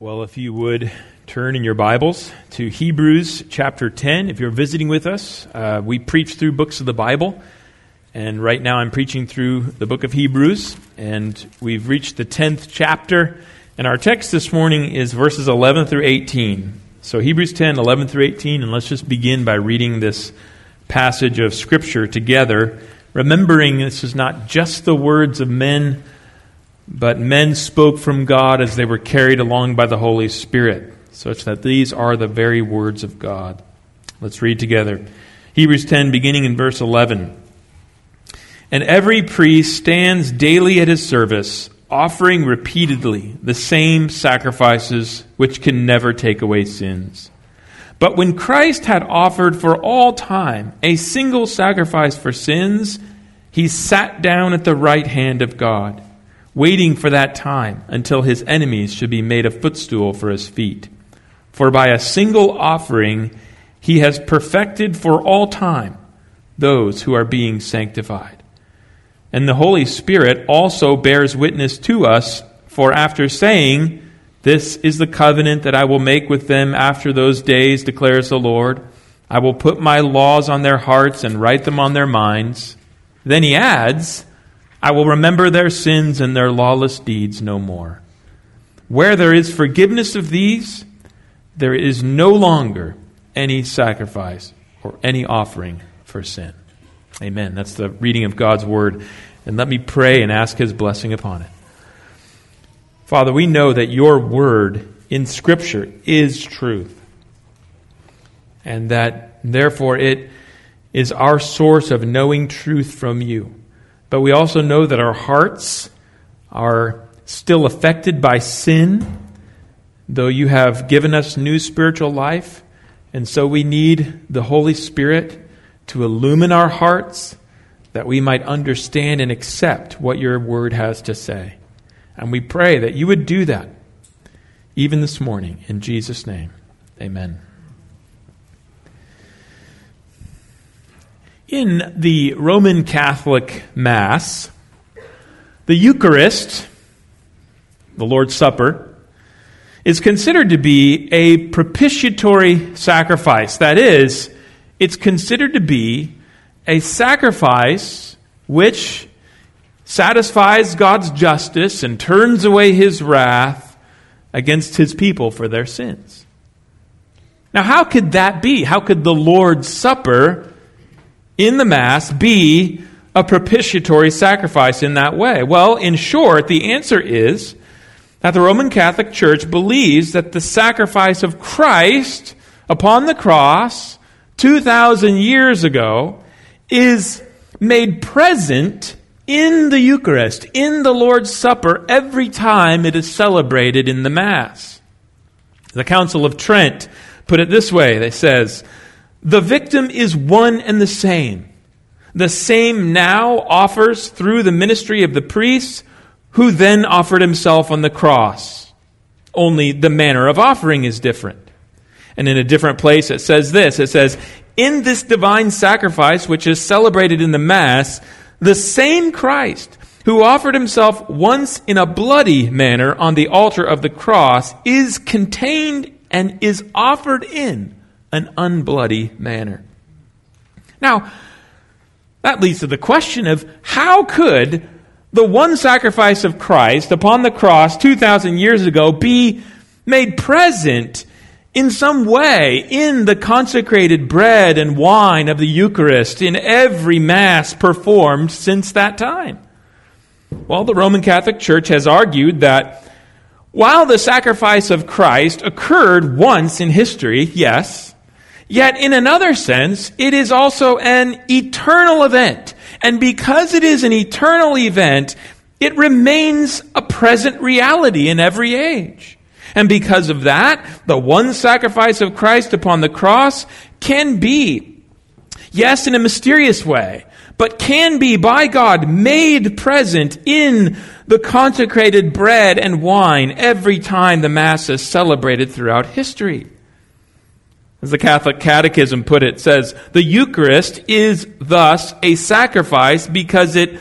Well, if you would turn in your Bibles to Hebrews chapter 10. If you're visiting with us, we preach through books of the Bible. And right now I'm preaching through the book of Hebrews. And we've reached the 10th chapter. And our text this morning is verses 11 through 18. So Hebrews 10, 11 through 18. And let's just begin by reading this passage of Scripture together, remembering this is not just the words of men, but men spoke from God as they were carried along by the Holy Spirit, such that these are the very words of God. Let's read together. Hebrews 10, beginning in verse 11. And every priest stands daily at his service, offering repeatedly the same sacrifices which can never take away sins. But when Christ had offered for all time a single sacrifice for sins, he sat down at the right hand of God, waiting for that time until his enemies should be made a footstool for his feet. For by a single offering he has perfected for all time those who are being sanctified. And the Holy Spirit also bears witness to us, for after saying, "This is the covenant that I will make with them after those days, declares the Lord. I will put my laws on their hearts and write them on their minds." Then he adds, "I will remember their sins and their lawless deeds no more. Where there is forgiveness of these, there is no longer any sacrifice or any offering for sin." Amen. That's the reading of God's Word. And let me pray and ask His blessing upon it. Father, we know that your Word in Scripture is truth, and that therefore it is our source of knowing truth from you. But we also know that our hearts are still affected by sin, though you have given us new spiritual life. And so we need the Holy Spirit to illumine our hearts that we might understand and accept what your word has to say. And we pray that you would do that even this morning. In Jesus' name, amen. In the Roman Catholic Mass, the Eucharist, the Lord's Supper, is considered to be a propitiatory sacrifice. That is, it's considered to be a sacrifice which satisfies God's justice and turns away His wrath against His people for their sins. Now, how could that be? How could the Lord's Supper in the Mass be a propitiatory sacrifice in that way? Well, in short, the answer is that the Roman Catholic Church believes that the sacrifice of Christ upon the cross 2,000 years ago is made present in the Eucharist, in the Lord's Supper, every time it is celebrated in the Mass. The Council of Trent put it this way. They says, "The victim is one and the same. The same now offers through the ministry of the priest, who then offered himself on the cross. Only the manner of offering is different." And in a different place it says this. It says, "In this divine sacrifice which is celebrated in the Mass, the same Christ who offered himself once in a bloody manner on the altar of the cross is contained and is offered in an unbloody manner." Now, that leads to the question of how could the one sacrifice of Christ upon the cross 2,000 years ago be made present in some way in the consecrated bread and wine of the Eucharist in every Mass performed since that time? Well, the Roman Catholic Church has argued that while the sacrifice of Christ occurred once in history, yes, yet in another sense, it is also an eternal event. And because it is an eternal event, it remains a present reality in every age. And because of that, the one sacrifice of Christ upon the cross can be, yes, in a mysterious way, but can be by God made present in the consecrated bread and wine every time the Mass is celebrated throughout history. As the Catholic Catechism put it, says, "The Eucharist is thus a sacrifice because it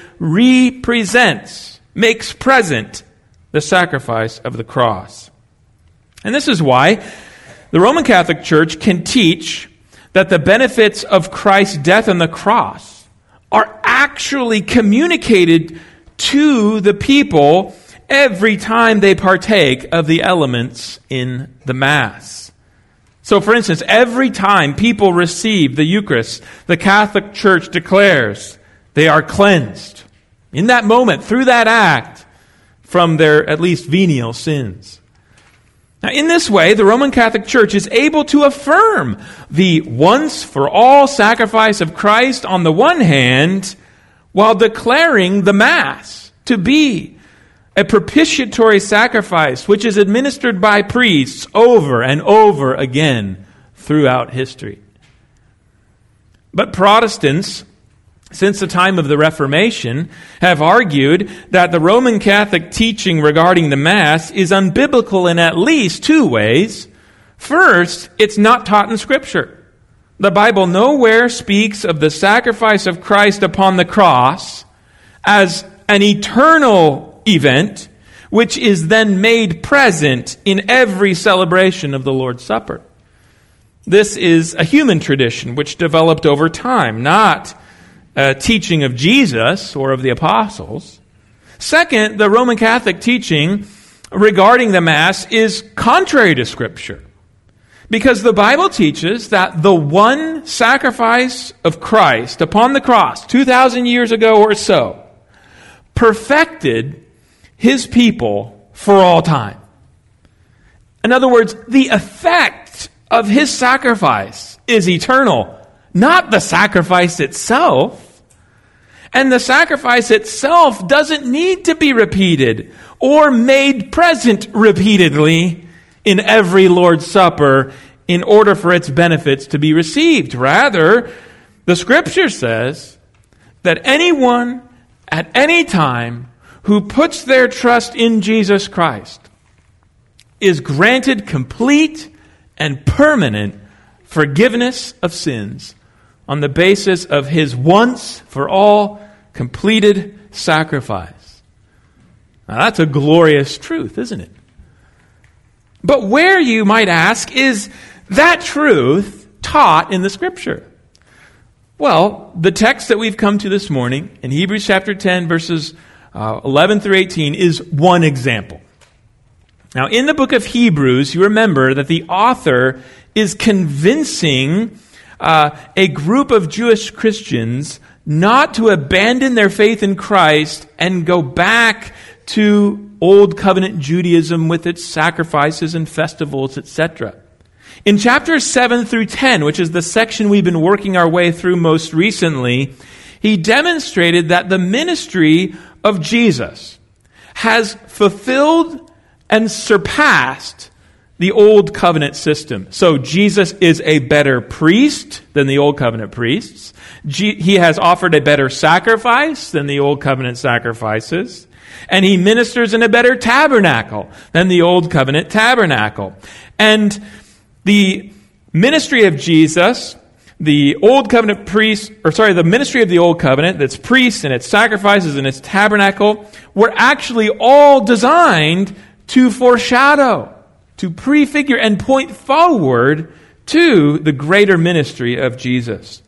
represents, makes present the sacrifice of the cross." And this is why the Roman Catholic Church can teach that the benefits of Christ's death on the cross are actually communicated to the people every time they partake of the elements in the Mass. So, for instance, every time people receive the Eucharist, the Catholic Church declares they are cleansed in that moment, through that act, from their at least venial sins. Now, in this way, the Roman Catholic Church is able to affirm the once-for-all sacrifice of Christ on the one hand, while declaring the Mass to be a propitiatory sacrifice which is administered by priests over and over again throughout history. But Protestants, since the time of the Reformation, have argued that the Roman Catholic teaching regarding the Mass is unbiblical in at least two ways. First, it's not taught in Scripture. The Bible nowhere speaks of the sacrifice of Christ upon the cross as an eternal event, which is then made present in every celebration of the Lord's Supper. This is a human tradition which developed over time, not a teaching of Jesus or of the apostles. Second, the Roman Catholic teaching regarding the Mass is contrary to Scripture, because the Bible teaches that the one sacrifice of Christ upon the cross 2,000 years ago or so perfected His people for all time. In other words, the effect of His sacrifice is eternal, not the sacrifice itself. And the sacrifice itself doesn't need to be repeated or made present repeatedly in every Lord's Supper in order for its benefits to be received. Rather, the Scripture says that anyone at any time who puts their trust in Jesus Christ is granted complete and permanent forgiveness of sins on the basis of His once-for-all completed sacrifice. Now, that's a glorious truth, isn't it? But where, you might ask, is that truth taught in the Scripture? Well, the text that we've come to this morning, in Hebrews chapter 10, verses 11 through 18, is one example. Now, in the book of Hebrews, you remember that the author is convincing a group of Jewish Christians not to abandon their faith in Christ and go back to Old Covenant Judaism with its sacrifices and festivals, etc. In chapters 7 through 10, which is the section we've been working our way through most recently, he demonstrated that the ministry of Jesus has fulfilled and surpassed the Old Covenant system. So Jesus is a better priest than the Old Covenant priests. He has offered a better sacrifice than the Old Covenant sacrifices. And He ministers in a better tabernacle than the Old Covenant tabernacle. And the ministry of Jesus, the ministry of the Old Covenant, its priests and its sacrifices and its tabernacle, were actually all designed to foreshadow, to prefigure and point forward to the greater ministry of Jesus.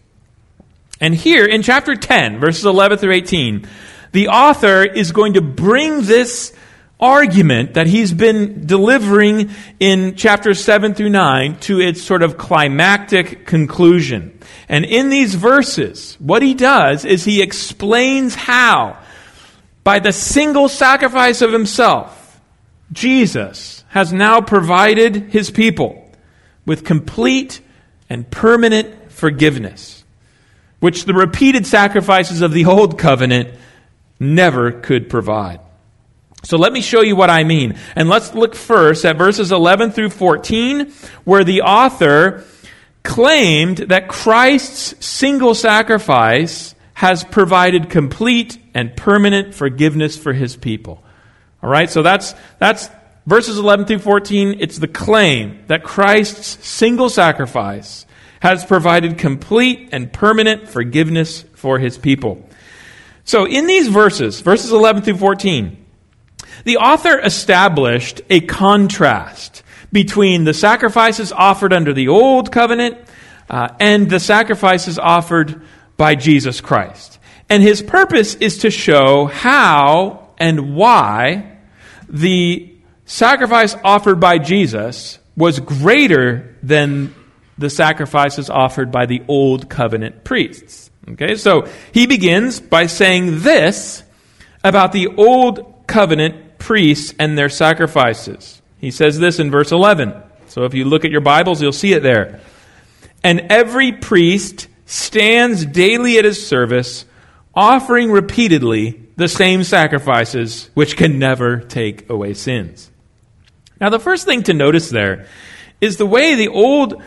And here in chapter 10, verses 11 through 18, the author is going to bring this argument that he's been delivering in chapters 7 through 9 to its sort of climactic conclusion. And in these verses, what he does is he explains how, by the single sacrifice of Himself, Jesus has now provided His people with complete and permanent forgiveness, which the repeated sacrifices of the Old Covenant never could provide. So let me show you what I mean. And let's look first at verses 11 through 14, where the author claimed that Christ's single sacrifice has provided complete and permanent forgiveness for His people. All right, so that's verses 11 through 14. It's the claim that Christ's single sacrifice has provided complete and permanent forgiveness for His people. So in these verses 11 through 14, the author established a contrast between the sacrifices offered under the old covenant and the sacrifices offered by Jesus Christ. And his purpose is to show how and why the sacrifice offered by Jesus was greater than the sacrifices offered by the old covenant priests. Okay, so he begins by saying this about the old covenant priests and their sacrifices. He says this in verse 11. So if you look at your Bibles, you'll see it there. And every priest stands daily at his service, offering repeatedly the same sacrifices, which can never take away sins. Now, the first thing to notice there is the way the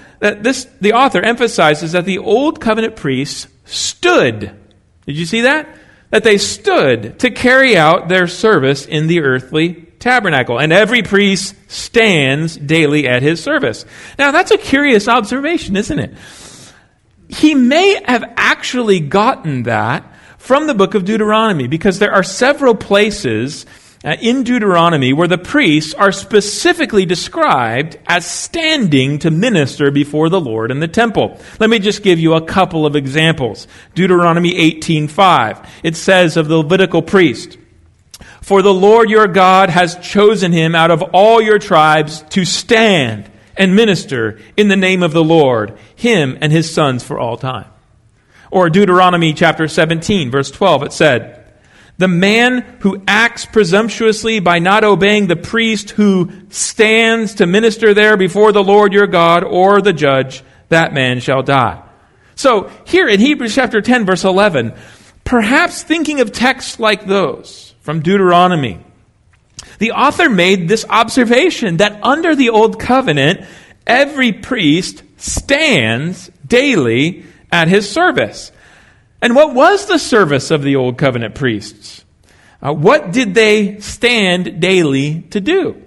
author emphasizes that the old covenant priests stood. Did you see that? That they stood to carry out their service in the earthly tabernacle. And every priest stands daily at his service. Now, that's a curious observation, isn't it? He may have actually gotten that from the book of Deuteronomy, because there are several places in Deuteronomy where the priests are specifically described as standing to minister before the Lord in the temple. Let me just give you a couple of examples. Deuteronomy 18:5. It says of the Levitical priest, "For the Lord your God has chosen him out of all your tribes to stand and minister in the name of the Lord, him and his sons for all time." Or Deuteronomy chapter 17, verse 12, it said, "The man who acts presumptuously by not obeying the priest who stands to minister there before the Lord your God or the judge, that man shall die." So here in Hebrews chapter 10, verse 11, perhaps thinking of texts like those from Deuteronomy, the author made this observation that under the old covenant, every priest stands daily at his service. And what was the service of the old covenant priests? What did they stand daily to do?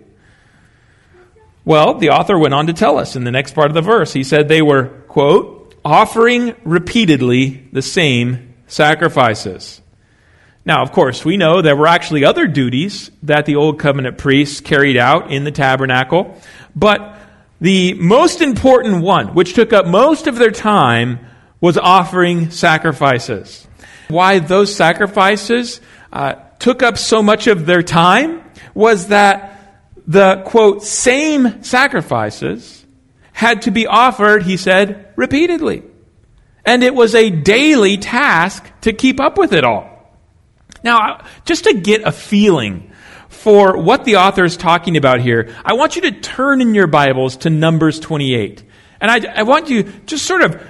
Well, the author went on to tell us in the next part of the verse. He said they were, quote, "offering repeatedly the same sacrifices." Now, of course, we know there were actually other duties that the old covenant priests carried out in the tabernacle, but the most important one, which took up most of their time, was offering sacrifices. Why those sacrifices took up so much of their time was that the, quote, same sacrifices had to be offered, he said, repeatedly. And it was a daily task to keep up with it all. Now, just to get a feeling for what the author is talking about here, I want you to turn in your Bibles to Numbers 28. And I want you just sort of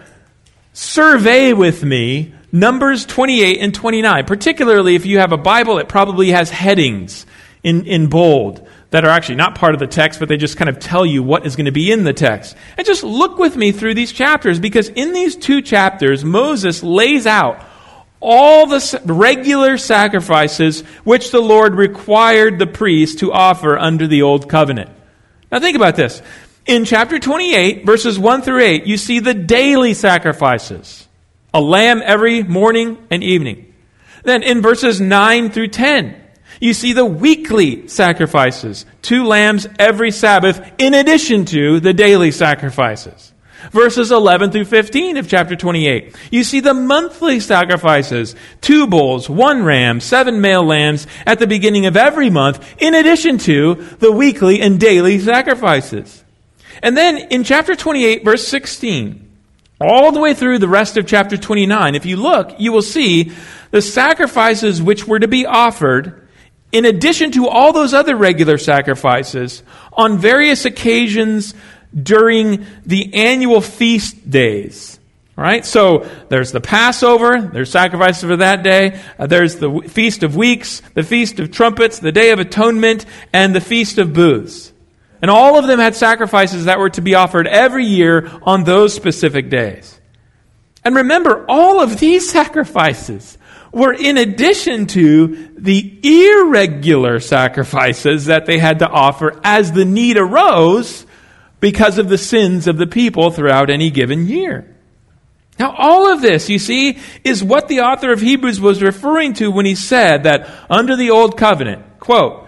survey with me Numbers 28 and 29, particularly if you have a Bible that probably has headings in bold that are actually not part of the text, but they just kind of tell you what is going to be in the text. And just look with me through these chapters, because in these two chapters, Moses lays out all the regular sacrifices which the Lord required the priests to offer under the Old Covenant. Now think about this. In chapter 28, verses 1 through 8, you see the daily sacrifices. A lamb every morning and evening. Then in verses 9 through 10, you see the weekly sacrifices. 2 lambs every Sabbath in addition to the daily sacrifices. Verses 11 through 15 of chapter 28, you see the monthly sacrifices. 2 bulls, 1 ram, 7 male lambs at the beginning of every month, in addition to the weekly and daily sacrifices. And then in chapter 28, verse 16, all the way through the rest of chapter 29, if you look, you will see the sacrifices which were to be offered in addition to all those other regular sacrifices on various occasions during the annual feast days. All right, so there's the Passover, there's sacrifices for that day, there's the Feast of Weeks, the Feast of Trumpets, the Day of Atonement, and the Feast of Booths. And all of them had sacrifices that were to be offered every year on those specific days. And remember, all of these sacrifices were in addition to the irregular sacrifices that they had to offer as the need arose because of the sins of the people throughout any given year. Now, all of this, you see, is what the author of Hebrews was referring to when he said that under the Old Covenant, quote,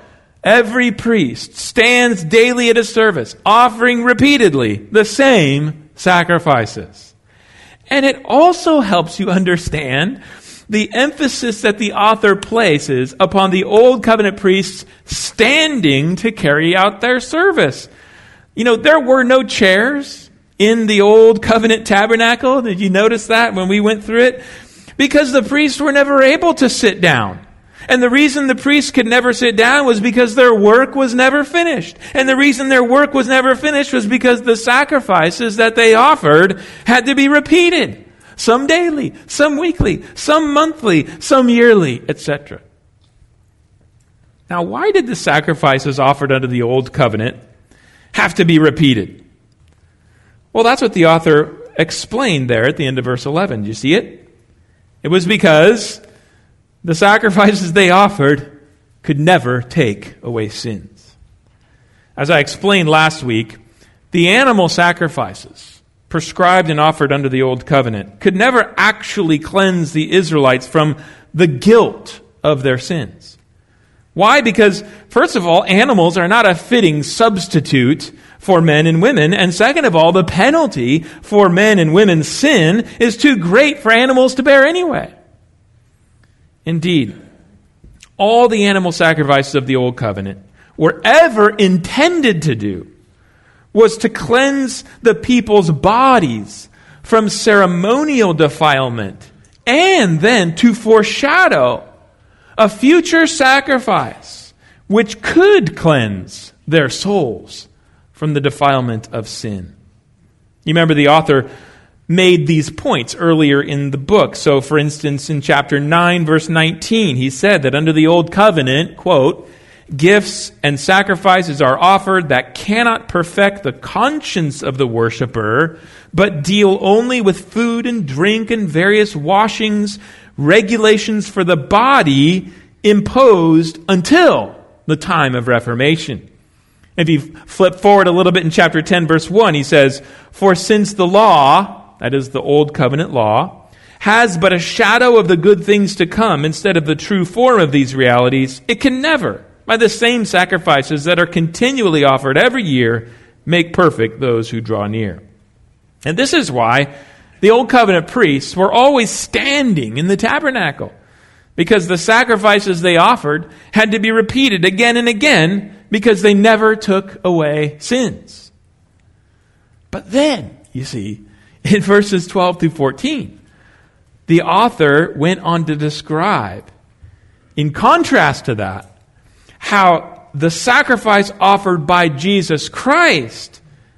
Every priest stands daily at a service, offering repeatedly the same sacrifices. And it also helps you understand the emphasis that the author places upon the Old Covenant priests standing to carry out their service. You know, there were no chairs in the Old Covenant tabernacle. Did you notice that when we went through it? Because the priests were never able to sit down. And the reason the priests could never sit down was because their work was never finished. And the reason their work was never finished was because the sacrifices that they offered had to be repeated. Some daily, some weekly, some monthly, some yearly, etc. Now, why did the sacrifices offered under the Old Covenant have to be repeated? Well, that's what the author explained there at the end of verse 11. Do you see it? It was because the sacrifices they offered could never take away sins. As I explained last week, the animal sacrifices prescribed and offered under the Old Covenant could never actually cleanse the Israelites from the guilt of their sins. Why? Because, first of all, animals are not a fitting substitute for men and women. And second of all, the penalty for men and women's sin is too great for animals to bear anyway. Indeed, all the animal sacrifices of the Old Covenant were ever intended to do was to cleanse the people's bodies from ceremonial defilement and then to foreshadow a future sacrifice which could cleanse their souls from the defilement of sin. You remember the author made these points earlier in the book. So, for instance, in chapter 9, verse 19, he said that under the Old Covenant, quote, gifts and sacrifices are offered that cannot perfect the conscience of the worshiper, but deal only with food and drink and various washings, regulations for the body imposed until the time of Reformation. If you flip forward a little bit in chapter 10, verse 1, he says, for since the law, that is the Old Covenant law, has but a shadow of the good things to come instead of the true form of these realities, it can never, by the same sacrifices that are continually offered every year, make perfect those who draw near. And this is why the Old Covenant priests were always standing in the tabernacle, because the sacrifices they offered had to be repeated again and again because they never took away sins. But then, you see, in verses 12 through 14, the author went on to describe, in contrast to that, how the sacrifice offered by Jesus Christ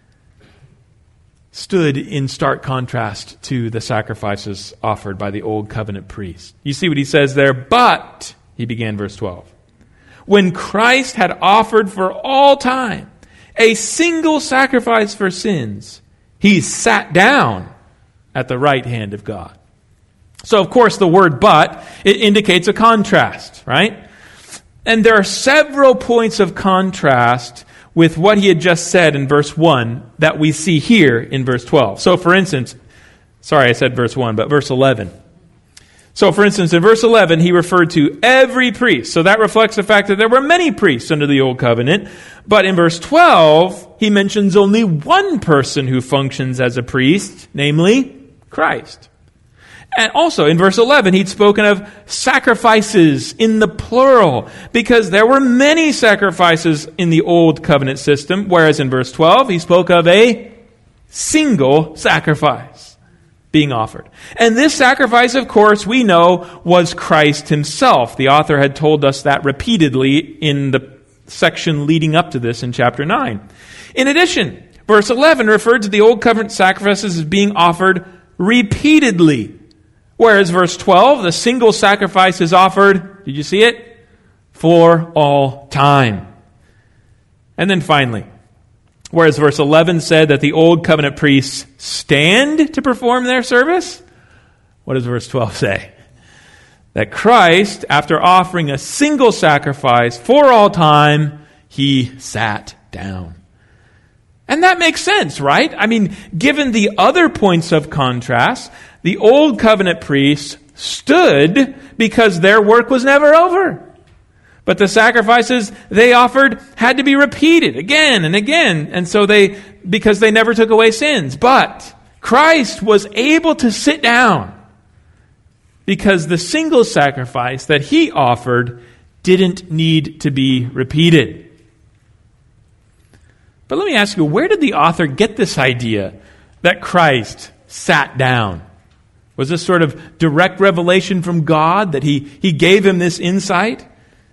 stood in stark contrast to the sacrifices offered by the Old Covenant priest. You see what he says there? But, he began verse 12, when Christ had offered for all time a single sacrifice for sins, he sat down at the right hand of God. So, of course, the word but, it indicates a contrast, right? And there are several points of contrast with what he had just said in verse 1 that we see here in verse 12. So, for instance, sorry I said verse 1, but verse 11. So, for instance, in verse 11, he referred to every priest. So that reflects the fact that there were many priests under the Old Covenant. But in verse 12, he mentions only one person who functions as a priest, namely Christ. And also in verse 11, he'd spoken of sacrifices in the plural, because there were many sacrifices in the Old Covenant system, whereas in verse 12, he spoke of a single sacrifice being offered. And this sacrifice, of course, we know was Christ himself. The author had told us that repeatedly in the section leading up to this in chapter 9. In addition, verse 11 referred to the Old Covenant sacrifices as being offered repeatedly, whereas verse 12, the single sacrifice is offered, did you see it? For all time. And then finally, whereas verse 11 said that the Old Covenant priests stand to perform their service, what does verse 12 say? That Christ, after offering a single sacrifice for all time, he sat down. And that makes sense, right? I mean, given the other points of contrast, the Old Covenant priests stood because their work was never over. But the sacrifices they offered had to be repeated again and again, and so because they never took away sins. But Christ was able to sit down because the single sacrifice that he offered didn't need to be repeated. But let me ask you, where did the author get this idea that Christ sat down? Was this sort of direct revelation from God that he gave him this insight?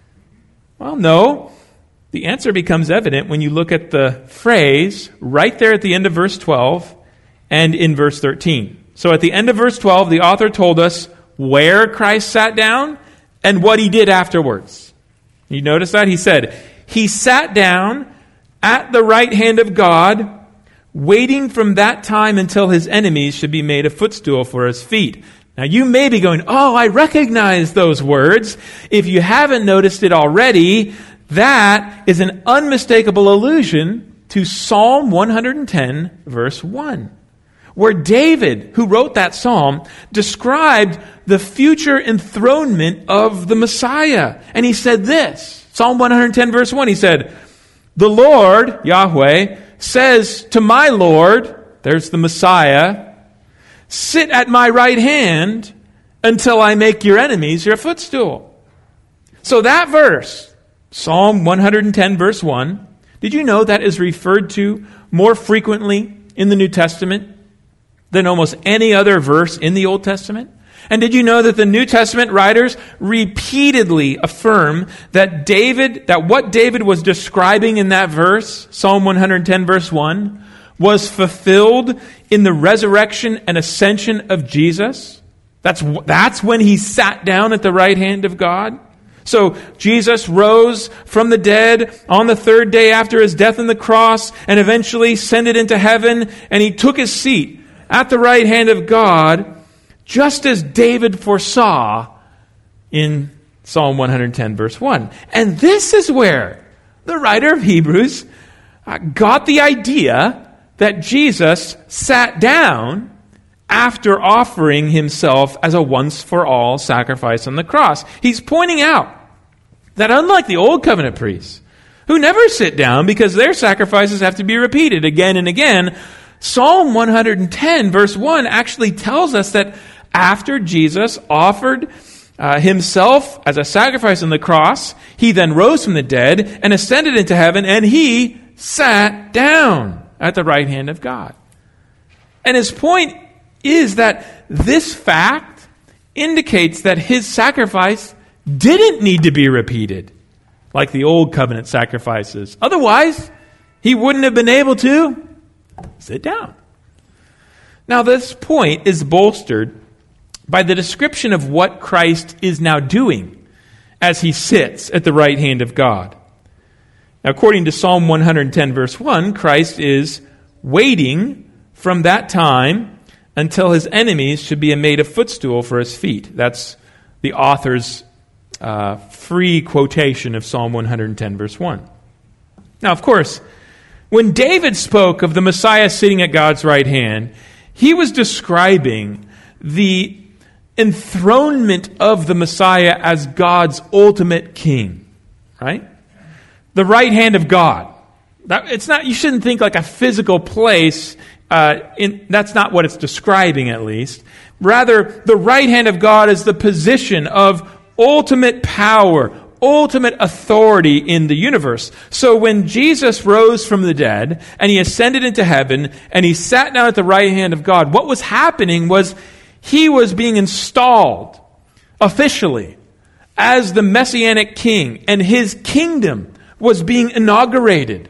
Well, no. The answer becomes evident when you look at the phrase right there at the end of verse 12 and in verse 13. So at the end of verse 12, the author told us where Christ sat down and what he did afterwards. You notice that? He said, he sat down at the right hand of God, waiting from that time until his enemies should be made a footstool for his feet. Now you may be going, oh, I recognize those words. If you haven't noticed it already, that is an unmistakable allusion to Psalm 110, verse 1, where David, who wrote that psalm, described the future enthronement of the Messiah. And he said this, Psalm 110, verse 1, he said, the Lord, Yahweh, says to my Lord, there's the Messiah, sit at my right hand until I make your enemies your footstool. So that verse, Psalm 110, verse 1, did you know that is referred to more frequently in the New Testament than almost any other verse in the Old Testament? And did you know that the New Testament writers repeatedly affirm that what David was describing in that verse, Psalm 110, verse 1, was fulfilled in the resurrection and ascension of Jesus? That's when he sat down at the right hand of God. So Jesus rose from the dead on the third day after his death on the cross and eventually ascended into heaven, and he took his seat at the right hand of God, just as David foresaw in Psalm 110, verse 1. And this is where the writer of Hebrews got the idea that Jesus sat down after offering himself as a once-for-all sacrifice on the cross. He's pointing out that unlike the Old Covenant priests, who never sit down because their sacrifices have to be repeated again and again, Psalm 110, verse 1, actually tells us that after Jesus offered himself as a sacrifice on the cross, he then rose from the dead and ascended into heaven, and he sat down at the right hand of God. And his point is that this fact indicates that his sacrifice didn't need to be repeated like the old covenant sacrifices. Otherwise, he wouldn't have been able to sit down. Now, this point is bolstered by the description of what Christ is now doing as he sits at the right hand of God. Now, according to Psalm 110, verse 1, Christ is waiting from that time until his enemies should be made a footstool for his feet. That's the author's free quotation of Psalm 110, verse 1. Now, of course, when David spoke of the Messiah sitting at God's right hand, he was describing the enthronement of the Messiah as God's ultimate king, right? The right hand of God. It's not. You shouldn't think like a physical place. That's not what it's describing, at least. Rather, the right hand of God is the position of ultimate power, ultimate authority in the universe. So when Jesus rose from the dead and he ascended into heaven and he sat down at the right hand of God, what was happening was he was being installed officially as the Messianic king, and his kingdom was being inaugurated.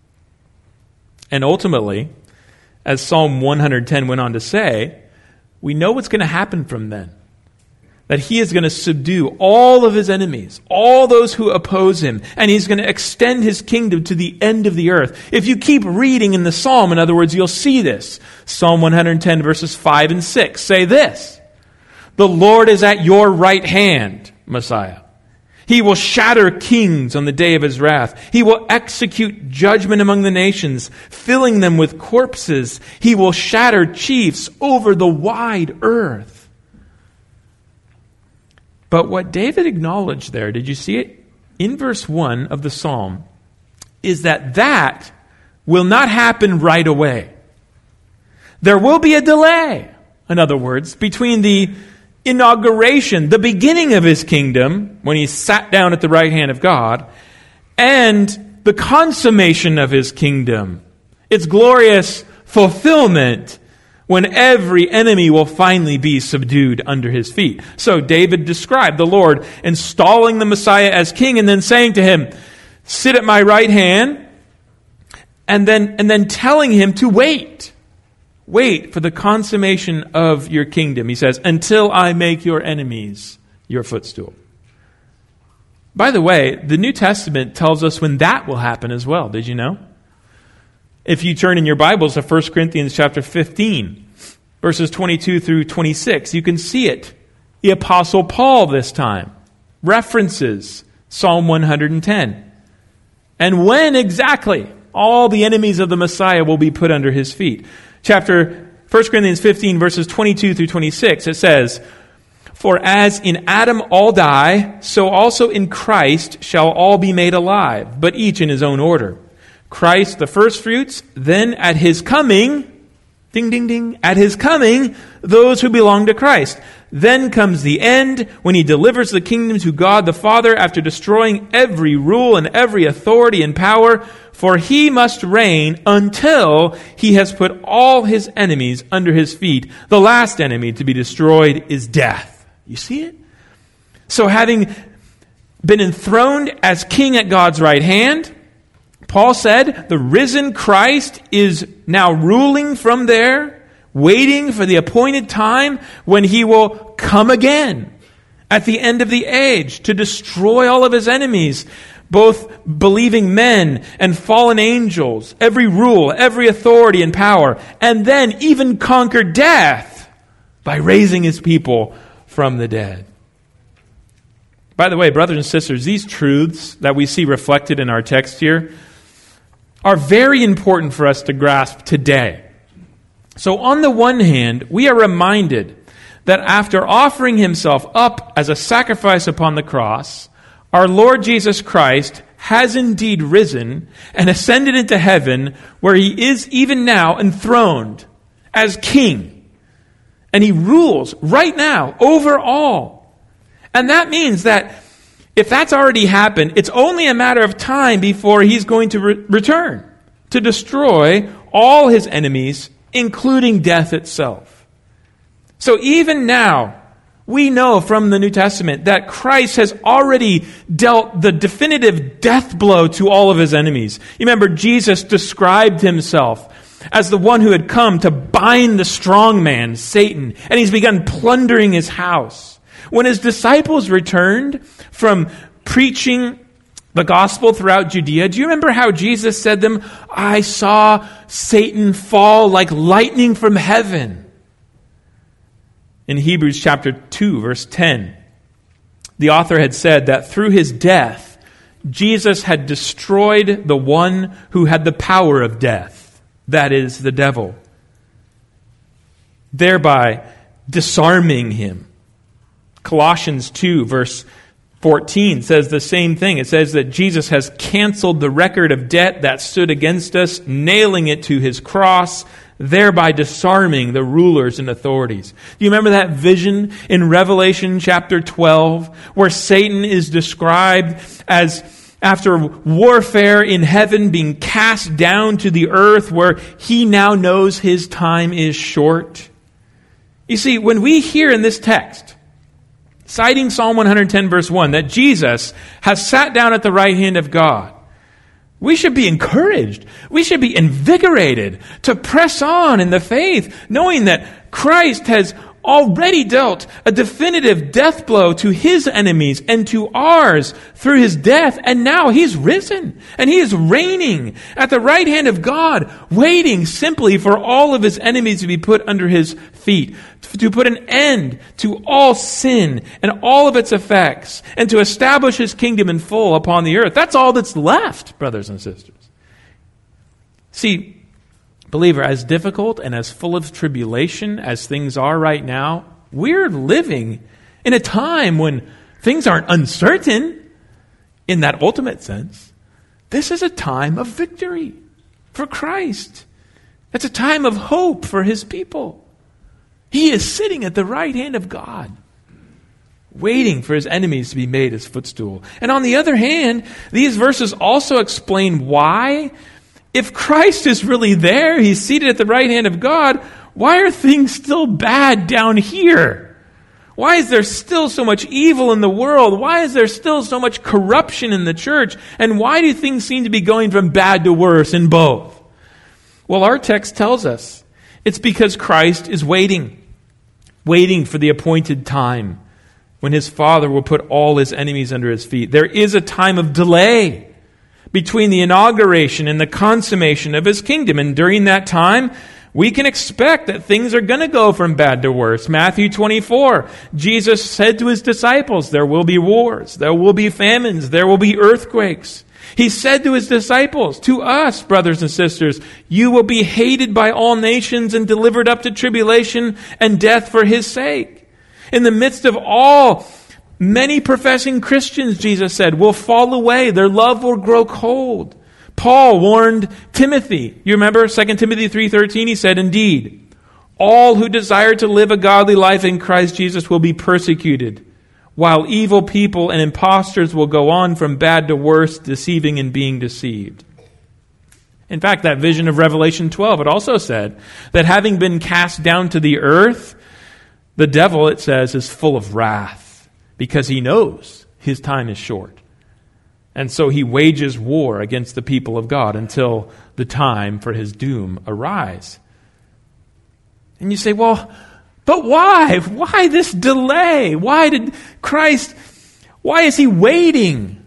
And ultimately, as Psalm 110 went on to say, we know what's going to happen from then. That he is going to subdue all of his enemies, all those who oppose him, and he's going to extend his kingdom to the end of the earth. If you keep reading in the psalm, in other words, you'll see this. Psalm 110 verses 5 and 6 say this: the Lord is at your right hand, Messiah. He will shatter kings on the day of his wrath. He will execute judgment among the nations, filling them with corpses. He will shatter chiefs over the wide earth. But what David acknowledged there, did you see it? in verse 1 of the psalm is that will not happen right away. There will be a delay, in other words, between the inauguration, the beginning of his kingdom, when he sat down at the right hand of God, and the consummation of his kingdom, its glorious fulfillment, when every enemy will finally be subdued under his feet. So David described the Lord installing the Messiah as king and then saying to him, sit at my right hand, and then telling him to wait. Wait for the consummation of your kingdom. He says, until I make your enemies your footstool. By the way, the New Testament tells us when that will happen as well. Did you know? If you turn in your Bibles to 1 Corinthians chapter 15, verses 22 through 26, you can see it. The Apostle Paul this time references Psalm 110. And when exactly all the enemies of the Messiah will be put under his feet. 1 Corinthians 15, verses 22 through 26, it says, for as in Adam all die, so also in Christ shall all be made alive, but each in his own order. Christ the firstfruits, then at his coming, ding, ding, ding, at his coming, those who belong to Christ. Then comes the end, when he delivers the kingdom to God the Father after destroying every rule and every authority and power, for he must reign until he has put all his enemies under his feet. The last enemy to be destroyed is death. You see it? So having been enthroned as king at God's right hand, Paul said the risen Christ is now ruling from there, waiting for the appointed time when he will come again at the end of the age to destroy all of his enemies, both believing men and fallen angels, every rule, every authority and power, and then even conquer death by raising his people from the dead. By the way, brothers and sisters, these truths that we see reflected in our text here are very important for us to grasp today. So on the one hand, we are reminded that after offering himself up as a sacrifice upon the cross, our Lord Jesus Christ has indeed risen and ascended into heaven, where he is even now enthroned as king. And he rules right now over all. And that means that if that's already happened, it's only a matter of time before he's going to return to destroy all his enemies, including death itself. So even now, we know from the New Testament that Christ has already dealt the definitive death blow to all of his enemies. You remember Jesus described himself as the one who had come to bind the strong man, Satan, and he's begun plundering his house. When his disciples returned from preaching the gospel throughout Judea, do you remember how Jesus said to them, I saw Satan fall like lightning from heaven? In Hebrews chapter 2, verse 10, the author had said that through his death, Jesus had destroyed the one who had the power of death, that is, the devil, thereby disarming him. Colossians 2, verse 14 says the same thing. It says that Jesus has canceled the record of debt that stood against us, nailing it to his cross, thereby disarming the rulers and authorities. Do you remember that vision in Revelation chapter 12, where Satan is described as, after warfare in heaven, being cast down to the earth, where he now knows his time is short? You see, when we hear in this text, citing Psalm 110 verse 1, that Jesus has sat down at the right hand of God, we should be encouraged. We should be invigorated to press on in the faith, knowing that Christ has already dealt a definitive death blow to his enemies and to ours through his death, and now he's risen and he is reigning at the right hand of God, waiting simply for all of his enemies to be put under his feet, to put an end to all sin and all of its effects, and to establish his kingdom in full upon the earth. That's all that's left, brothers and sisters. See, believer, as difficult and as full of tribulation as things are right now, we're living in a time when things aren't uncertain. in that ultimate sense. This is a time of victory for Christ. It's a time of hope for his people. He is sitting at the right hand of God, waiting for his enemies to be made his footstool. And on the other hand, these verses also explain why, if Christ is really there, he's seated at the right hand of God, why are things still bad down here? Why is there still so much evil in the world? Why is there still so much corruption in the church? And why do things seem to be going from bad to worse in both? Well, our text tells us it's because Christ is waiting for the appointed time when his Father will put all his enemies under his feet. There is a time of delay between the inauguration and the consummation of his kingdom. And during that time, we can expect that things are going to go from bad to worse. Matthew 24, Jesus said to his disciples, there will be wars, there will be famines, there will be earthquakes. He said to his disciples, to us, brothers and sisters, you will be hated by all nations and delivered up to tribulation and death for his sake. In the midst of all, many professing Christians, Jesus said, will fall away. Their love will grow cold. Paul warned Timothy. You remember 2 Timothy 3:13? He said, indeed, all who desire to live a godly life in Christ Jesus will be persecuted, while evil people and impostors will go on from bad to worse, deceiving and being deceived. In fact, that vision of Revelation 12, it also said that having been cast down to the earth, the devil, it says, is full of wrath because he knows his time is short. And so he wages war against the people of God until the time for his doom arrives. And you say, well, but why? Why this delay? Why is he waiting?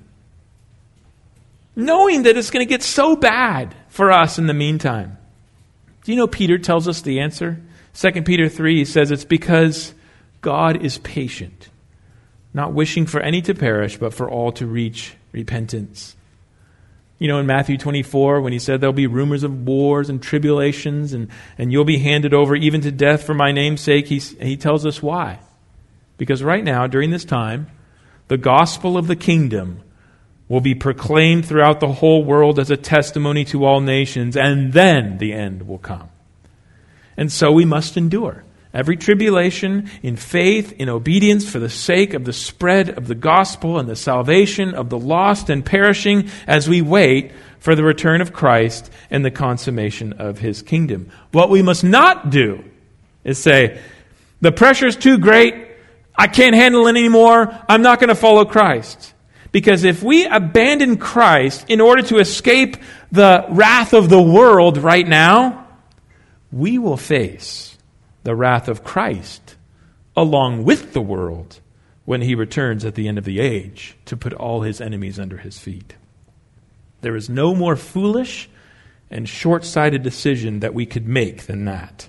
Knowing that it's going to get so bad for us in the meantime. Do you know Peter tells us the answer? 2 Peter 3, he says it's because God is patient, not wishing for any to perish, but for all to reach repentance. You know, in Matthew 24, when he said there'll be rumors of wars and tribulations and you'll be handed over even to death for my name's sake, he tells us why. Because right now, during this time, the gospel of the kingdom will be proclaimed throughout the whole world as a testimony to all nations, and then the end will come. And so we must endure every tribulation in faith, in obedience for the sake of the spread of the gospel and the salvation of the lost and perishing as we wait for the return of Christ and the consummation of his kingdom. What we must not do is say, the pressure's too great, I can't handle it anymore, I'm not going to follow Christ. Because if we abandon Christ in order to escape the wrath of the world right now, we will face the wrath of Christ along with the world when he returns at the end of the age to put all his enemies under his feet. There is no more foolish and short-sighted decision that we could make than that.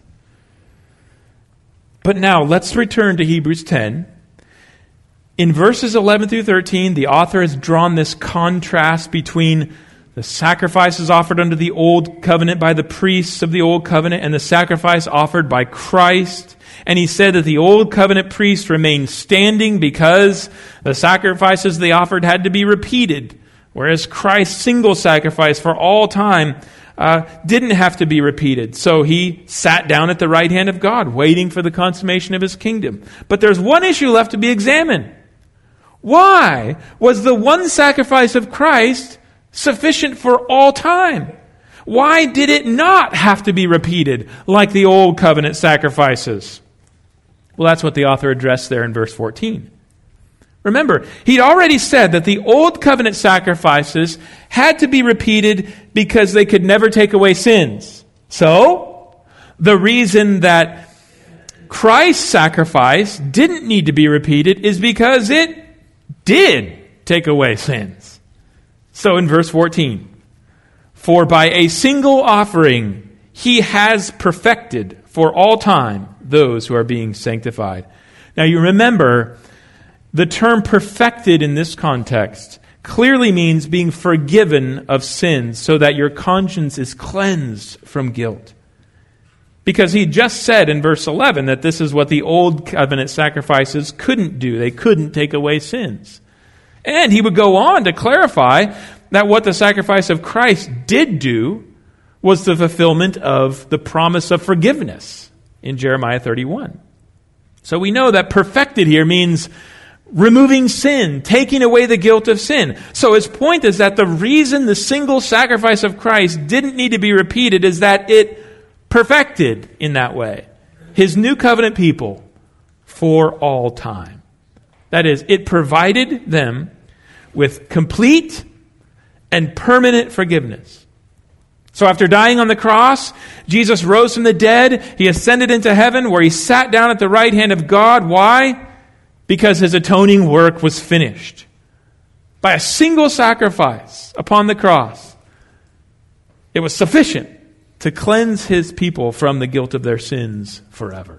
But now let's return to Hebrews 10. In verses 11 through 13, the author has drawn this contrast between the sacrifices offered under the old covenant by the priests of the old covenant and the sacrifice offered by Christ. And he said that the old covenant priests remained standing because the sacrifices they offered had to be repeated, whereas Christ's single sacrifice for all time didn't have to be repeated. So he sat down at the right hand of God, waiting for the consummation of his kingdom. But there's one issue left to be examined. Why was the one sacrifice of Christ sufficient for all time? Why did it not have to be repeated like the old covenant sacrifices? Well, that's what the author addressed there in verse 14. Remember, he'd already said that the old covenant sacrifices had to be repeated because they could never take away sins. So, the reason that Christ's sacrifice didn't need to be repeated is because it did take away sins. So in verse 14, for by a single offering he has perfected for all time those who are being sanctified. Now you remember, the term perfected in this context clearly means being forgiven of sins so that your conscience is cleansed from guilt. Because he just said in verse 11 that this is what the old covenant sacrifices couldn't do. They couldn't take away sins. And he would go on to clarify that what the sacrifice of Christ did do was the fulfillment of the promise of forgiveness in Jeremiah 31. So we know that perfected here means removing sin, taking away the guilt of sin. So his point is that the reason the single sacrifice of Christ didn't need to be repeated is that it perfected in that way his new covenant people for all time. That is, it provided them with complete and permanent forgiveness. So after dying on the cross, Jesus rose from the dead. He ascended into heaven where he sat down at the right hand of God. Why? Because his atoning work was finished. By a single sacrifice upon the cross, it was sufficient to cleanse his people from the guilt of their sins forever.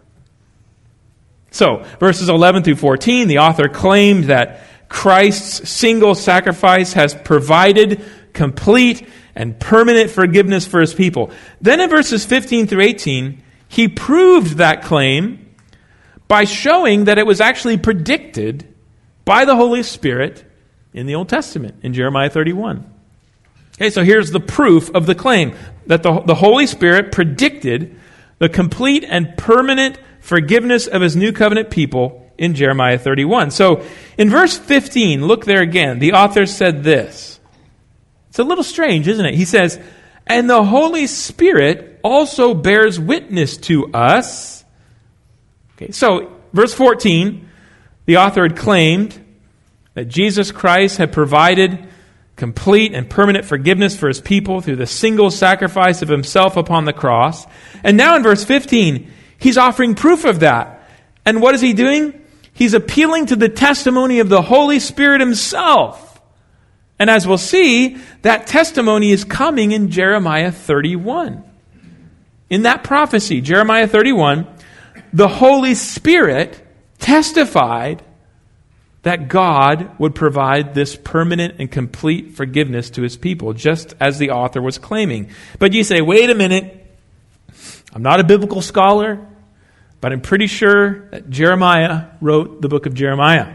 So, verses 11 through 14, the author claimed that Christ's single sacrifice has provided complete and permanent forgiveness for his people. Then in verses 15 through 18, he proved that claim by showing that it was actually predicted by the Holy Spirit in the Old Testament, in Jeremiah 31. Okay, so here's the proof of the claim, that the Holy Spirit predicted the complete and permanent forgiveness of his new covenant people in Jeremiah 31. So in verse 15, look there again, the author said this. It's a little strange, isn't it? He says, "And the Holy Spirit also bears witness to us." Okay, so verse 14, the author had claimed that Jesus Christ had provided complete and permanent forgiveness for his people through the single sacrifice of himself upon the cross. And now in verse 15, he's offering proof of that. And what is he doing? He's appealing to the testimony of the Holy Spirit himself. And as we'll see, that testimony is coming in Jeremiah 31. In that prophecy, Jeremiah 31, the Holy Spirit testified that God would provide this permanent and complete forgiveness to his people, just as the author was claiming. But you say, wait a minute, I'm not a biblical scholar, but I'm pretty sure that Jeremiah wrote the book of Jeremiah.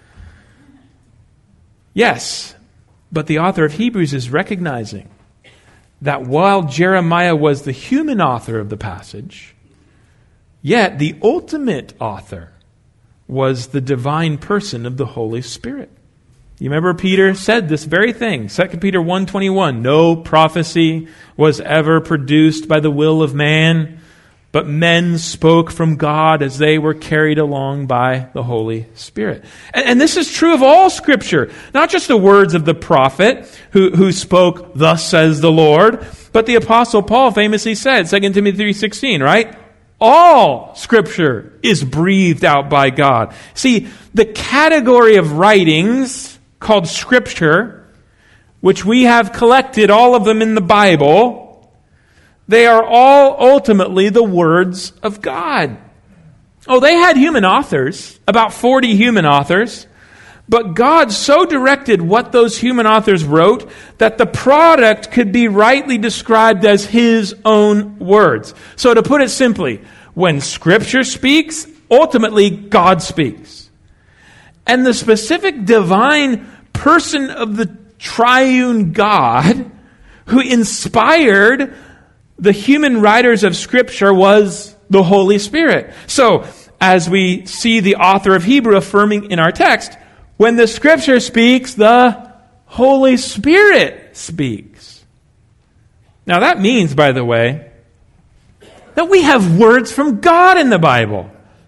Yes, but the author of Hebrews is recognizing that while Jeremiah was the human author of the passage, yet the ultimate author was the divine person of the Holy Spirit. You remember Peter said this very thing, 2 Peter 1:21, "No prophecy was ever produced by the will of man, but men spoke from God as they were carried along by the Holy Spirit." And this is true of all Scripture, not just the words of the prophet who spoke, "Thus says the Lord," but the Apostle Paul famously said, 2 Timothy 3:16, right? All Scripture is breathed out by God. See, the category of writings called Scripture, which we have collected all of them in the Bible, they are all ultimately the words of God. Oh, they had human authors, about 40 human authors, but God so directed what those human authors wrote that the product could be rightly described as his own words. So to put it simply, when Scripture speaks, ultimately God speaks. And the specific divine person of the triune God who inspired the human writers of Scripture was the Holy Spirit. So, as we see the author of Hebrew affirming in our text, when the Scripture speaks, the Holy Spirit speaks. Now that means, by the way, that we have words from God in the Bible.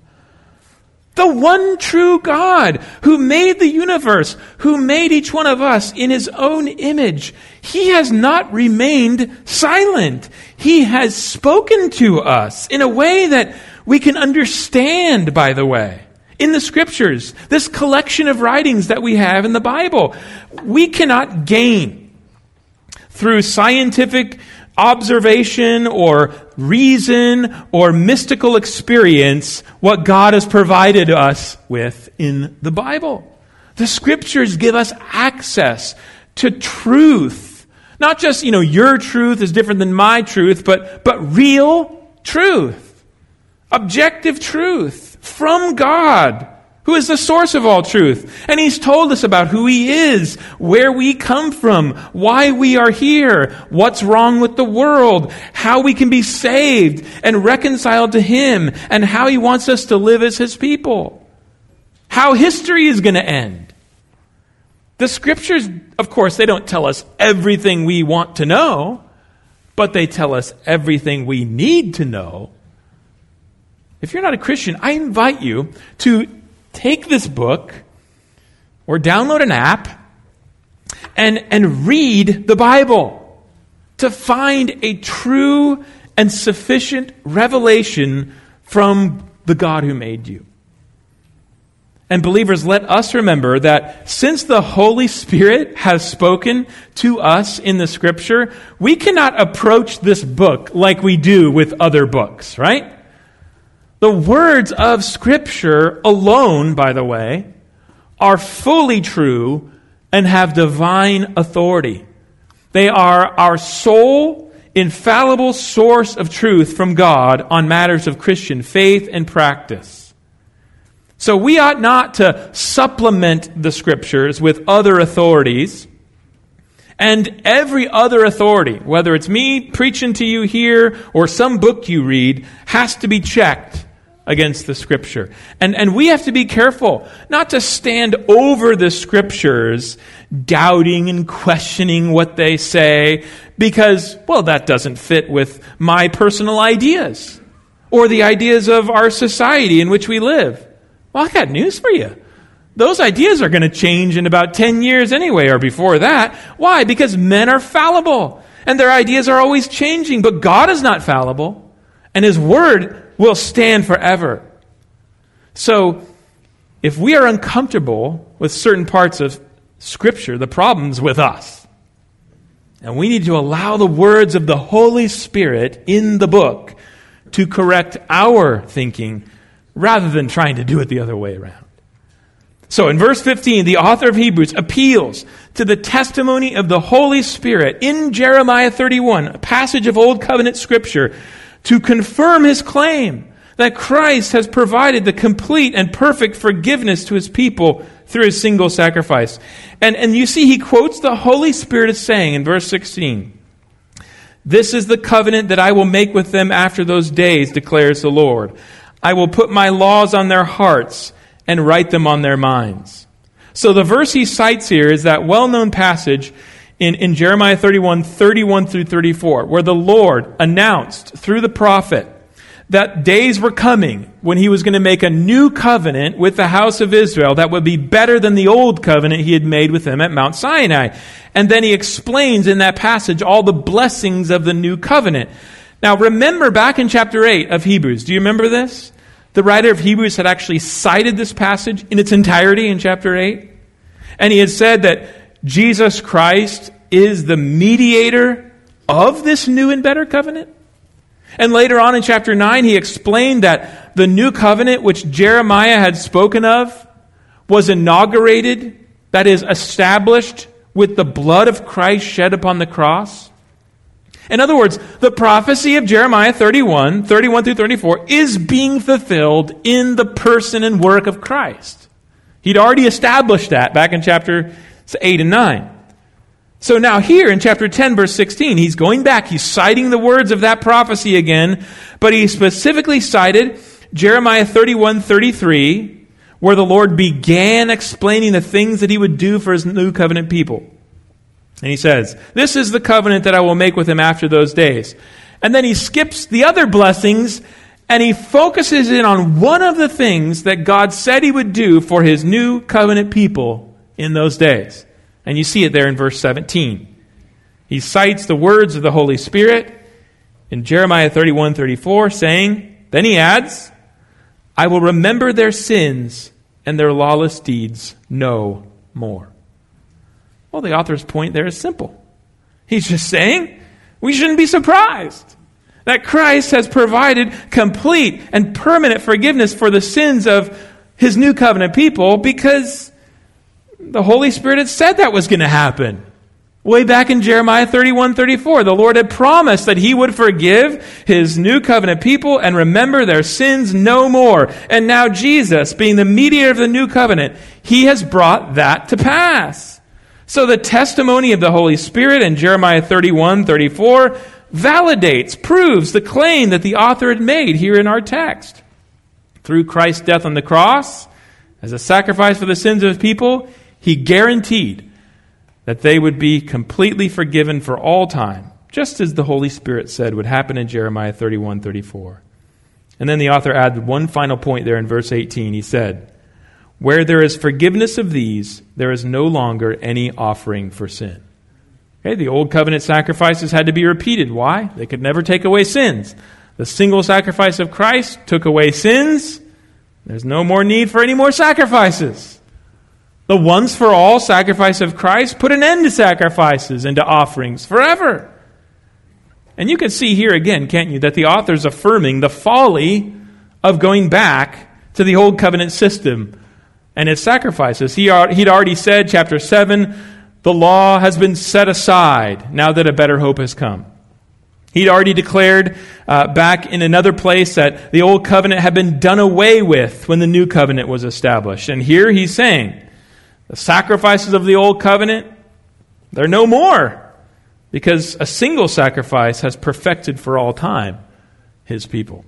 The one true God who made the universe, who made each one of us in his own image. He has not remained silent. He has spoken to us in a way that we can understand, by the way. In the Scriptures, this collection of writings that we have in the Bible, we cannot gain through scientific observation or reason or mystical experience what God has provided us with in the Bible. The Scriptures give us access to truth. Not just, your truth is different than my truth, but real truth. Objective truth from God who is the source of all truth. And he's told us about who he is, where we come from, why we are here, what's wrong with the world, how we can be saved and reconciled to him, and how he wants us to live as his people. How history is going to end. The scriptures, of course, they don't tell us everything we want to know, but they tell us everything we need to know. If you're not a Christian, I invite you to take this book or download an app and read the Bible to find a true and sufficient revelation from the God who made you. And believers, let us remember that since the Holy Spirit has spoken to us in the Scripture, we cannot approach this book like we do with other books, right? The words of Scripture alone, by the way, are fully true and have divine authority. They are our sole, infallible source of truth from God on matters of Christian faith and practice. So we ought not to supplement the Scriptures with other authorities. And every other authority, whether it's me preaching to you here or some book you read, has to be checked against the Scripture. And we have to be careful not to stand over the Scriptures, doubting and questioning what they say, because, well, that doesn't fit with my personal ideas or the ideas of our society in which we live. Well, I got news for you. Those ideas are going to change in about 10 years anyway, or before that. Why? Because men are fallible, and their ideas are always changing. But God is not fallible, and His Word will stand forever. So, if we are uncomfortable with certain parts of Scripture, the problem's with us. And we need to allow the words of the Holy Spirit in the book to correct our thinking rather than trying to do it the other way around. So in verse 15, the author of Hebrews appeals to the testimony of the Holy Spirit in Jeremiah 31, a passage of Old Covenant Scripture, to confirm his claim that Christ has provided the complete and perfect forgiveness to his people through his single sacrifice. And you see, he quotes the Holy Spirit as saying in verse 16, "This is the covenant that I will make with them after those days, declares the Lord. I will put my laws on their hearts and write them on their minds." So the verse he cites here is that well-known passage in Jeremiah 31, 31 through 34, where the Lord announced through the prophet that days were coming when he was going to make a new covenant with the house of Israel that would be better than the old covenant he had made with them at Mount Sinai. And then he explains in that passage all the blessings of the new covenant. Now remember back in chapter 8 of Hebrews, do you remember this? The writer of Hebrews had actually cited this passage in its entirety in chapter 8. And he had said that Jesus Christ is the mediator of this new and better covenant. And later on in chapter 9, he explained that the new covenant which Jeremiah had spoken of was inaugurated, that is, established with the blood of Christ shed upon the cross. In other words, the prophecy of Jeremiah 31 through 34, is being fulfilled in the person and work of Christ. He'd already established that back in chapter 8 and 9. So now here in chapter 10, verse 16, he's going back. He's citing the words of that prophecy again, but he specifically cited Jeremiah 31:33, where the Lord began explaining the things that he would do for his new covenant people. And he says, "This is the covenant that I will make with him after those days." And then he skips the other blessings and he focuses in on one of the things that God said he would do for his new covenant people in those days. And you see it there in verse 17. He cites the words of the Holy Spirit in Jeremiah 31:34, saying, then he adds, "I will remember their sins and their lawless deeds no more." Well, the author's point there is simple. He's just saying we shouldn't be surprised that Christ has provided complete and permanent forgiveness for the sins of his new covenant people because the Holy Spirit had said that was going to happen Way back in Jeremiah 31:34, the Lord had promised that he would forgive his new covenant people and remember their sins no more. And now Jesus, being the mediator of the new covenant, he has brought that to pass. So the testimony of the Holy Spirit in Jeremiah 31:34 validates, proves the claim that the author had made here in our text. Through Christ's death on the cross, as a sacrifice for the sins of his people, he guaranteed that they would be completely forgiven for all time, just as the Holy Spirit said would happen in Jeremiah 31:34. And then the author added one final point there in verse 18. He said, "Where there is forgiveness of these, there is no longer any offering for sin." Okay, the old covenant sacrifices had to be repeated. Why? They could never take away sins. The single sacrifice of Christ took away sins. There's no more need for any more sacrifices. The once-for-all sacrifice of Christ put an end to sacrifices and to offerings forever. And you can see here again, can't you, that the author's affirming the folly of going back to the old covenant system and its sacrifices. He'd already said, chapter 7, the law has been set aside now that a better hope has come. He'd already declared back in another place that the old covenant had been done away with when the new covenant was established. And here he's saying, the sacrifices of the old covenant, they're no more, because a single sacrifice has perfected for all time his people.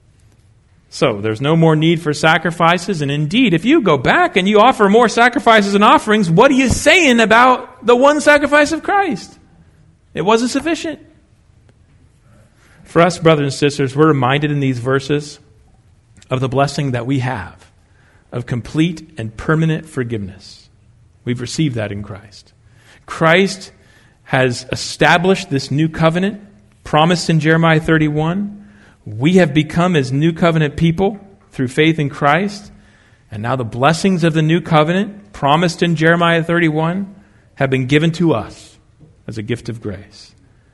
So there's no more need for sacrifices, and indeed, if you go back and you offer more sacrifices and offerings, what are you saying about the one sacrifice of Christ? It wasn't sufficient. For us, brothers and sisters, we're reminded in these verses of the blessing that we have of complete and permanent forgiveness. We've received that in Christ. Christ has established this new covenant promised in Jeremiah 31. We have become his new covenant people through faith in Christ. And now the blessings of the new covenant promised in Jeremiah 31 have been given to us as a gift of grace.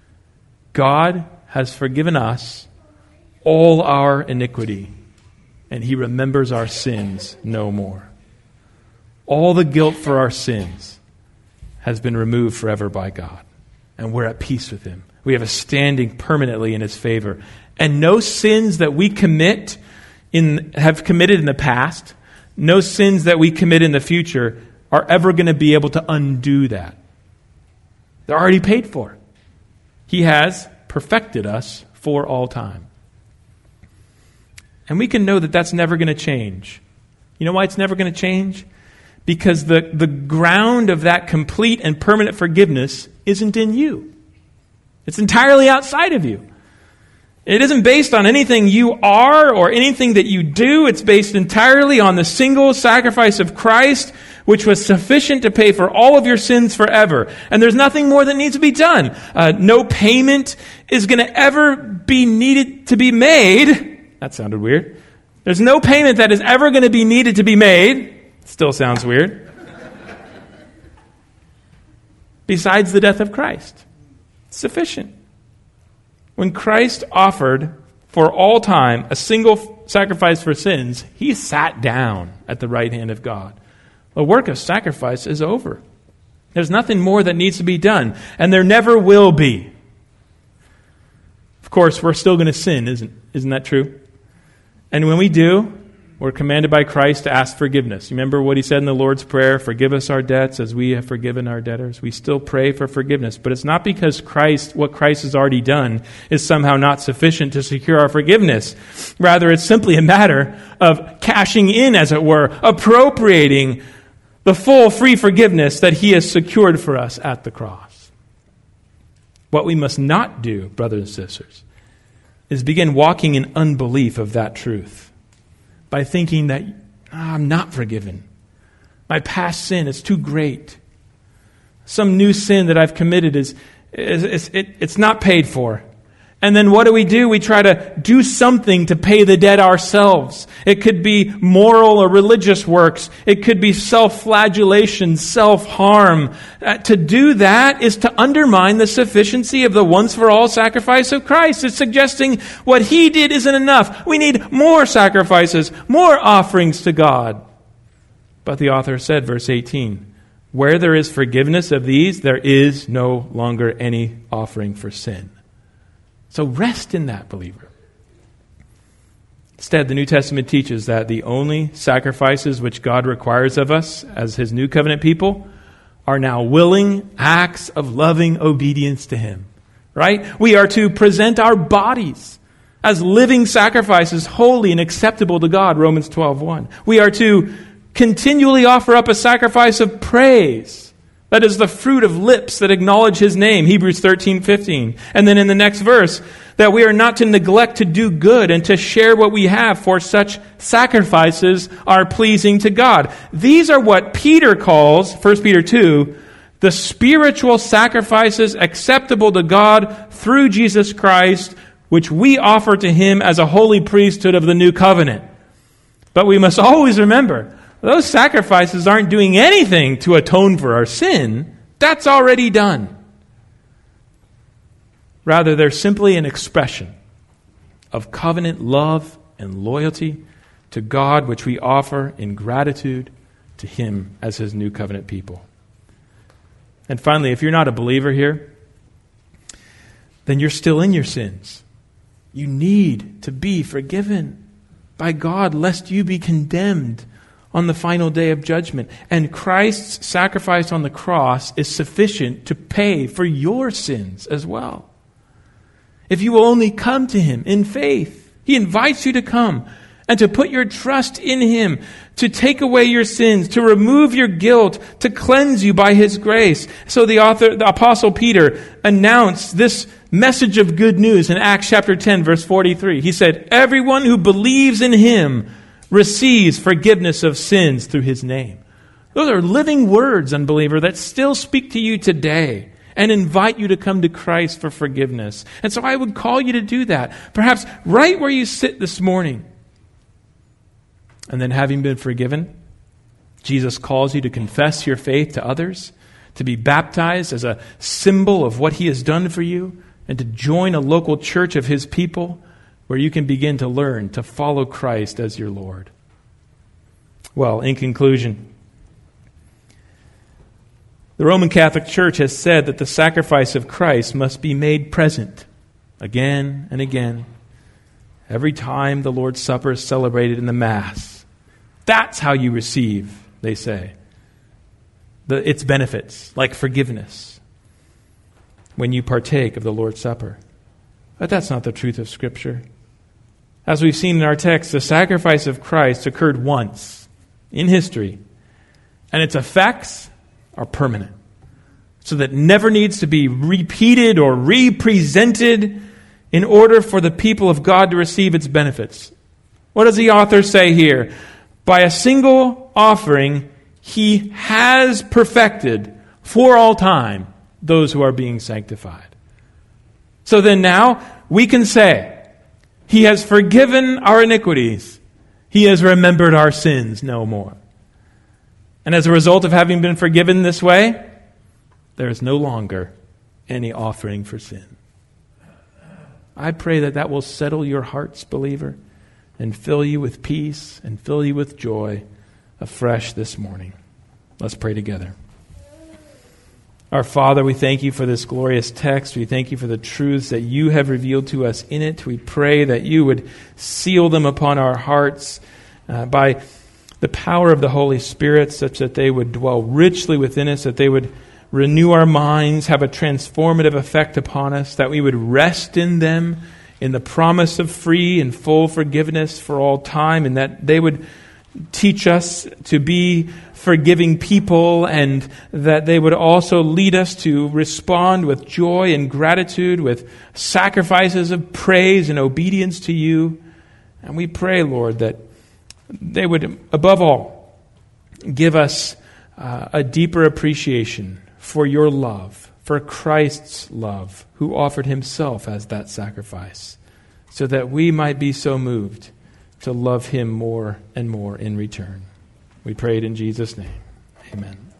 God has forgiven us all our iniquity, and he remembers our sins no more. All the guilt for our sins has been removed forever by God. And we're at peace with him. We have a standing permanently in his favor. And no sins that we have committed in the past, no sins that we commit in the future are ever going to be able to undo that. They're already paid for. He has perfected us for all time. And we can know that that's never going to change. You know why it's never going to change? Because the ground of that complete and permanent forgiveness isn't in you. It's entirely outside of you. It isn't based on anything you are or anything that you do. It's based entirely on the single sacrifice of Christ, which was sufficient to pay for all of your sins forever. And there's nothing more that needs to be done. No payment is going to ever be needed to be made. That sounded weird. There's no payment that is ever going to be needed to be made. Still sounds weird. Besides the death of Christ. It's sufficient. When Christ offered for all time a single sacrifice for sins, he sat down at the right hand of God. The work of sacrifice is over. There's nothing more that needs to be done, and there never will be. Of course, we're still going to sin, isn't that true? And when we do, we're commanded by Christ to ask forgiveness. You remember what he said in the Lord's Prayer? Forgive us our debts as we have forgiven our debtors. We still pray for forgiveness. But it's not because what Christ has already done is somehow not sufficient to secure our forgiveness. Rather, it's simply a matter of cashing in, as it were, appropriating the full free forgiveness that he has secured for us at the cross. What we must not do, brothers and sisters, is begin walking in unbelief of that truth. By thinking that I'm not forgiven. My past sin is too great. Some new sin that I've committed it's not paid for. And then what do? We try to do something to pay the debt ourselves. It could be moral or religious works. It could be self-flagellation, self-harm. To do that is to undermine the sufficiency of the once-for-all sacrifice of Christ. It's suggesting what he did isn't enough. We need more sacrifices, more offerings to God. But the author said, verse 18, Where there is forgiveness of these, there is no longer any offering for sin. So rest in that, believer. Instead, the New Testament teaches that the only sacrifices which God requires of us as His new covenant people are now willing acts of loving obedience to Him. Right? We are to present our bodies as living sacrifices, holy and acceptable to God, Romans 12:1. We are to continually offer up a sacrifice of praise. That is the fruit of lips that acknowledge His name, Hebrews 13:15. And then in the next verse, that we are not to neglect to do good and to share what we have, for such sacrifices are pleasing to God. These are what Peter calls, 1 Peter 2, the spiritual sacrifices acceptable to God through Jesus Christ, which we offer to Him as a holy priesthood of the new covenant. But we must always remember, those sacrifices aren't doing anything to atone for our sin. That's already done. Rather, they're simply an expression of covenant love and loyalty to God, which we offer in gratitude to Him as His new covenant people. And finally, if you're not a believer here, then you're still in your sins. You need to be forgiven by God, lest you be condemned on the final day of judgment. And Christ's sacrifice on the cross is sufficient to pay for your sins as well. If you will only come to Him in faith, He invites you to come and to put your trust in Him, to take away your sins, to remove your guilt, to cleanse you by His grace. So the Apostle Peter announced this message of good news in Acts chapter 10, verse 43. He said, "Everyone who believes in Him receives forgiveness of sins through His name." Those are living words, unbeliever, that still speak to you today and invite you to come to Christ for forgiveness. And so I would call you to do that, perhaps right where you sit this morning. And then, having been forgiven, Jesus calls you to confess your faith to others, to be baptized as a symbol of what He has done for you, and to join a local church of His people where you can begin to learn to follow Christ as your Lord. Well, in conclusion, the Roman Catholic Church has said that the sacrifice of Christ must be made present again and again, every time the Lord's Supper is celebrated in the Mass. That's how you receive, they say, its benefits, like forgiveness, when you partake of the Lord's Supper. But that's not the truth of Scripture. As we've seen in our text, the sacrifice of Christ occurred once in history, and its effects are permanent, so that it never needs to be repeated or represented in order for the people of God to receive its benefits. What does the author say here? By a single offering, He has perfected for all time those who are being sanctified. So then now we can say, He has forgiven our iniquities. He has remembered our sins no more. And as a result of having been forgiven this way, there is no longer any offering for sin. I pray that that will settle your hearts, believer, and fill you with peace and fill you with joy afresh this morning. Let's pray together. Our Father, we thank You for this glorious text. We thank You for the truths that You have revealed to us in it. We pray that You would seal them upon our hearts by the power of the Holy Spirit, such that they would dwell richly within us, that they would renew our minds, have a transformative effect upon us, that we would rest in them, in the promise of free and full forgiveness for all time, and that they would teach us to be forgiving people, and that they would also lead us to respond with joy and gratitude, with sacrifices of praise and obedience to You. And we pray, Lord, that they would, above all, give us a deeper appreciation for Your love, for Christ's love, who offered Himself as that sacrifice, so that we might be so moved to love Him more and more in return. We pray it in Jesus' name. Amen.